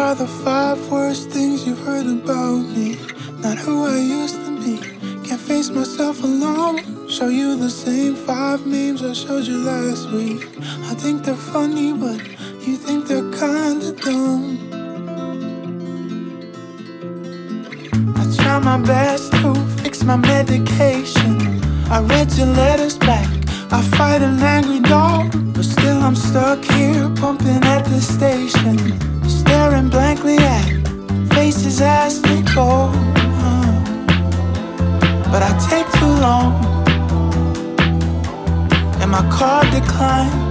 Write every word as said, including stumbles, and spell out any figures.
are the five worst things you've heard about me? Not who I used to be. Can't face myself alone. Show you the same five memes I showed you last week. I think they're funny, but you think they're kinda dumb. I try my best to fix my medication. I read your letters back. I fight an angry dog, but still I'm stuck here pumping at the station, staring blankly at faces as they go. uh, But I take too long, and my card declined.